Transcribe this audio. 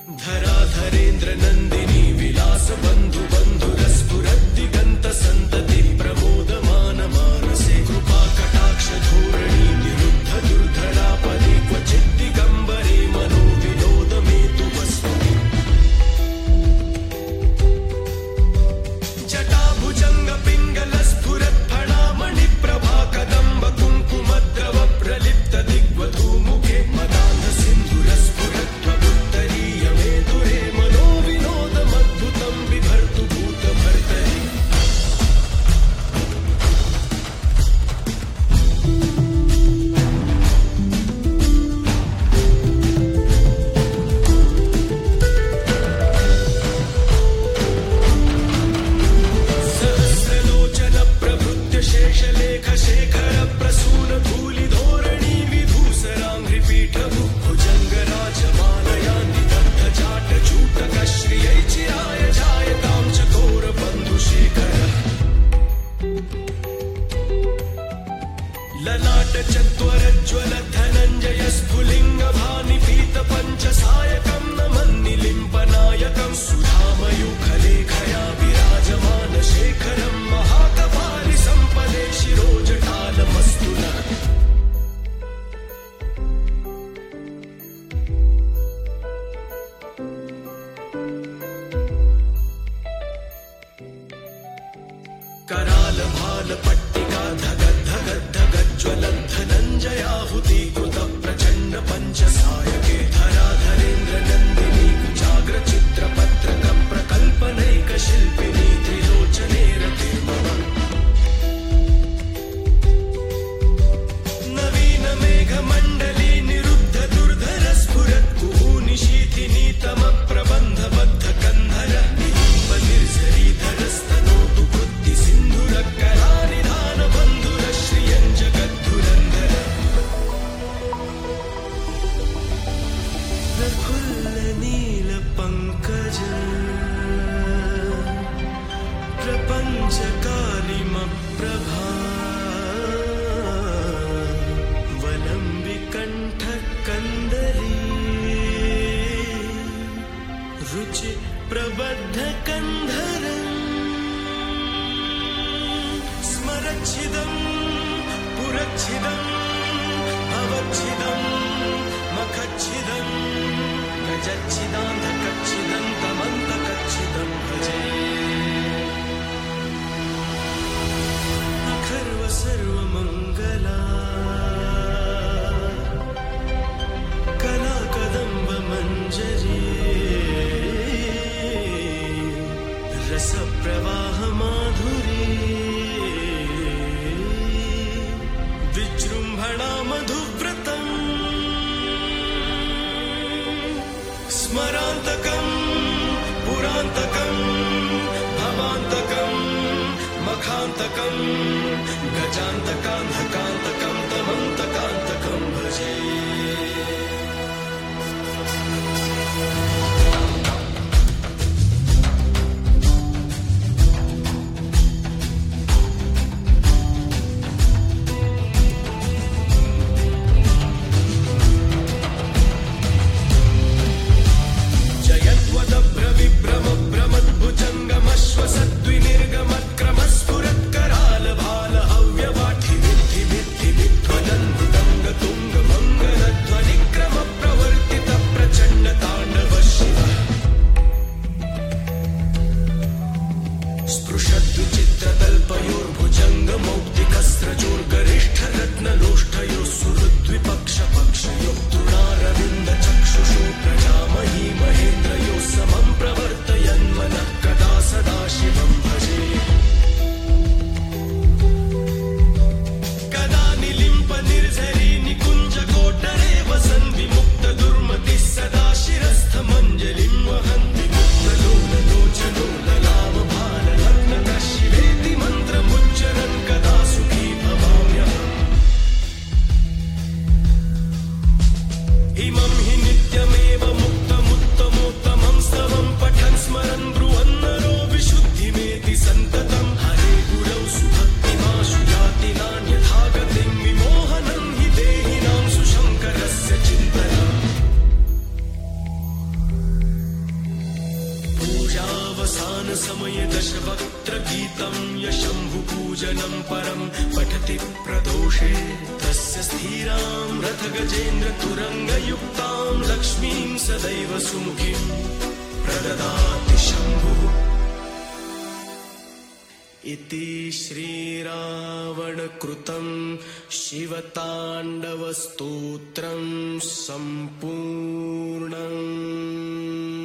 धराधरेन्द्र नन्दिनी विलास बन्धु बन्धुरस्फुरद्दिगन्त सन्तति प्रमोदमान मानसे कृपा कटाक्ष धोरणी निरुद्ध दुर्धरापदे क्वचित् दिगम्बरे मनो विनोदमेतु वस्तुति जटाभुजङ्ग पिङ्गल स्फुरत् फणामणि प्रभा कदम्ब कुङ्कुमद्रव प्रलिप्त दिग्वधूमुखे मदान्ध सिन्धुरस्फुरत् ललाट चत्वरज्वल धनञ्जय स्फुलिङ्ग भानि पीत पञ्चसायकं नमन्निलिम्पनायकं सुधामयूखलेखया विराजमान शेखरं महाकपालि सम्पदे शिरोजटालमस्तु नः कराल भाल पट्टिका धगद् धगद् धगज्ज्वलन् धनञ्जयाहुति कृत प्रचण्ड पञ्चसायके धराधरेन्द्र नन्दिनी कुचाग्र चित्रपत्रक प्रकल्पनैक शिल्पिनी त्रिलोचने रते मम नवीन मेघ मण्डली निरुद्ध दुर्धर स्फुरत् कुहूनिशीथिनी तम प्रबन्ध बद्ध कन्धर निलिम्ब निर्झरीधर स्तनोतु कृत्ति सिन्धुर कलानिधान बन्धुर श्रियं जगद्धुरन्धर प्रफुल्ल नील पङ्कज प्रपञ्चकालिमप्रभा वलम्बिकण्ठ कन्दरी रुचि प्रबद्ध कन्धरम् स्मरच्छिदं पुरच्छिदं भवच्छिदं मखच्छिदं गजच्छिदान्धकच्छिदं तमन्तकच्छिदं भजे अखर्व सर्वमङ्गला कला कदम्ब मञ्जरी रसप्रवाह माधुरी विजृम्भणा मधुव्रतम् स्मरान्तकम् पुरान्तकम् भवान्तकम् मखान्तकम् गजान्तकान्धकान्तकम् तमन्तकान्तकम् भजे विभ्रम भ्रमद्भुजङ्गमश्वसद्विनिर्गमत्क्रमस्फुरत्कराल भाल हव्यवाठि समये दशवक्त्रगीतं यशम्भुपूजनं परं पठति प्रदोषे तस्य स्थिरां रथगजेन्द्रतुरङ्गयुक्तां लक्ष्मीं सदैव सुमुखीं प्रददाति शम्भुः। इति श्रीरावणकृतं शिवताण्डवस्तोत्रं सम्पूर्णम्।